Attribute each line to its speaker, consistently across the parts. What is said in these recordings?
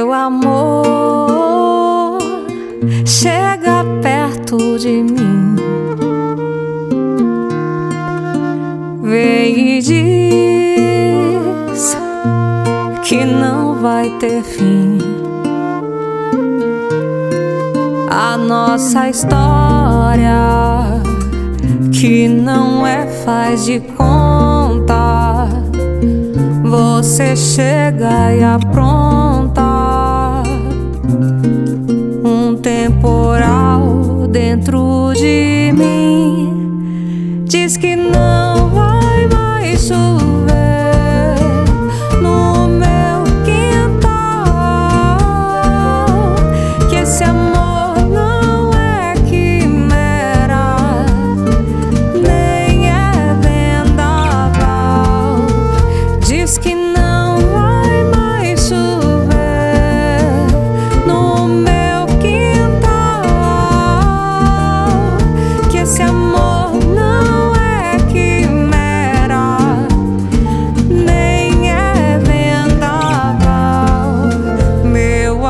Speaker 1: Meu amor, chega perto de mim, vem e diz que não vai ter fim. A nossa história, que não é faz de conta, você chega e apronta um temporal dentro de mim. Diz que não vai mais chover no meu quintal, que esse amor não é quimera, nem é vendaval. Diz que não vai mais chover no meu quintal, que esse amor não é quimera, nem é vendaval. Meu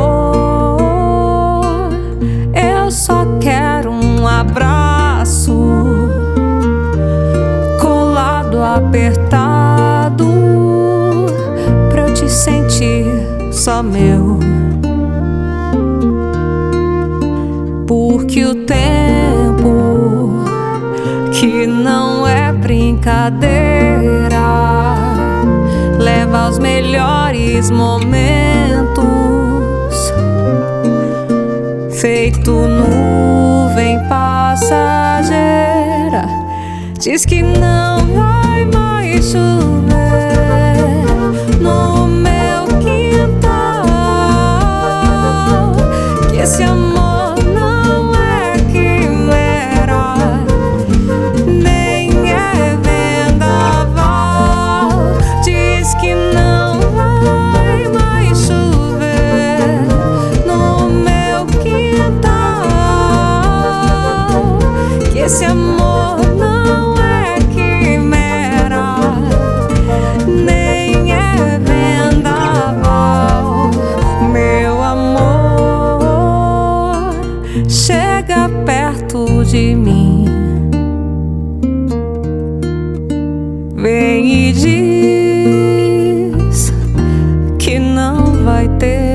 Speaker 1: amor, eu só quero um abraço colado, apertado, pra eu te sentir só meu. Porque o tempo, que não é brincadeira, leva aos melhores momentos, feito nuvem passageira. Diz que não vai mais chover no meu quintal, que esse amor não é quimera, nem é vendaval. Diz que não vai mais chover no meu quintal, que esse amor não é quimera, nem é vendaval. Meu amor, chega perto de mim, vem e diz que não vai ter